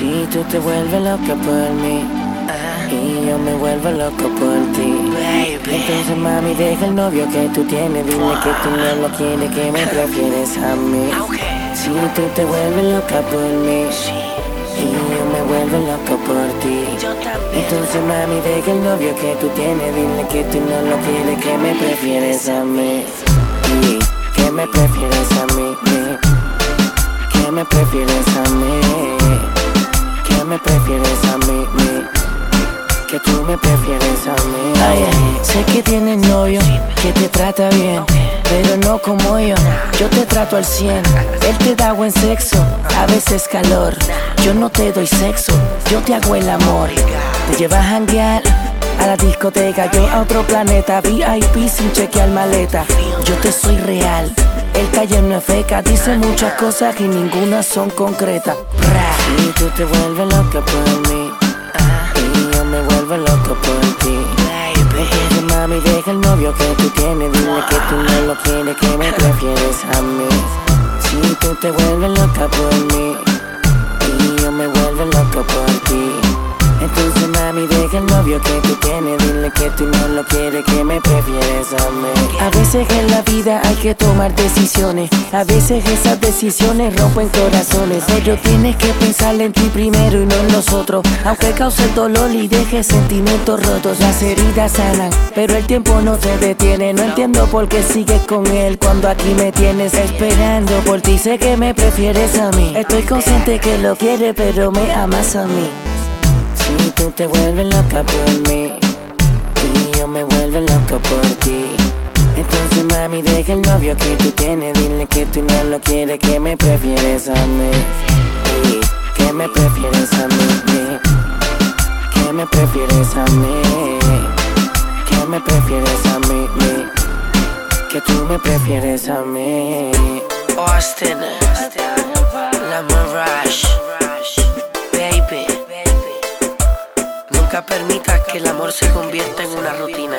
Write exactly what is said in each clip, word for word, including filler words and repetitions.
Si tú te vuelves loca por mí, uh, y yo me vuelvo loco por ti, baby. Entonces mami, deja el novio que tú tienes. Dile que tú no lo quieres, que me prefieres a mí. Si tú te vuelves loca por mí, y yo me vuelvo loco por ti, entonces mami, deja el novio que tú tienes. Dile que tú no lo quieres, que me prefieres a mí. Y que me prefieres a mí, que me prefieres a mí, que me prefieres a mí, que tú me prefieres a mí. Ay, sé que tienes novio, que te trata bien, pero no como yo. Yo te trato al cien, él te da buen sexo, a veces calor. Yo no te doy sexo, yo te hago el amor. Te llevas a janguear a la discoteca, yo a otro planeta, V I P sin chequear maleta. Yo te soy real, el calle no es feca, dice muchas cosas y ninguna son concretas. Si tú te vuelves loca por mí, y yo me vuelvo loco por ti, entonces mami, deja el novio que tú tienes. Dile que tú no lo quieres, que me prefieres a mí. Si tú te vuelves loca por mí, y yo me vuelvo loco por ti, entonces mami, deja el novio que tú tienes. Dile que tú no lo quieres, que me prefieres a mí. A veces en la vida hay que tomar decisiones, a veces esas decisiones rompen corazones, pero tienes que pensar en ti primero y no en los otros. Aunque cause el dolor y deje sentimientos rotos, las heridas sanan, pero el tiempo no se detiene. No entiendo por qué sigues con él cuando aquí me tienes esperando por ti. Sé que me prefieres a mí, estoy consciente que lo quieres, pero me amas a mí. Si tú te vuelves loca por mí, y yo me vuelvo loco por ti, entonces mami, deja el novio que tú tienes. Dile que tú no lo quieres, que me prefieres a mí, y que me prefieres a mí, que me prefieres a mí, que me prefieres a mí, que tú me prefieres a mí. Austin, La Mirage, baby. Nunca permitas que el amor se convierta en una rutina.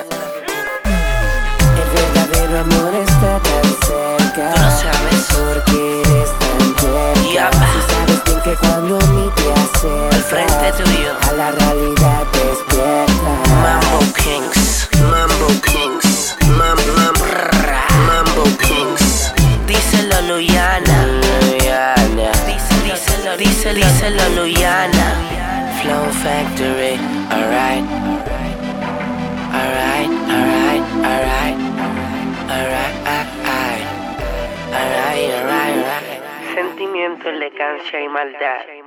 El verdadero amor está tan cerca, Tú lo sabes, porque eres tan terca. Yeah. Si sabes bien que cuando a mí te acercas, al frente tuyo, a la realidad despierta. Mambo Kings, Mambo Kings, Mam, mam, rrra, Mambo Kings. Díselo, Luyana, Luyana. Díselo, díselo, díselo, Luyana. Flow Factory, alright, alright, alright, alright, alright, alright, alright, alright, alright. Sentimiento, elegancia y maldad.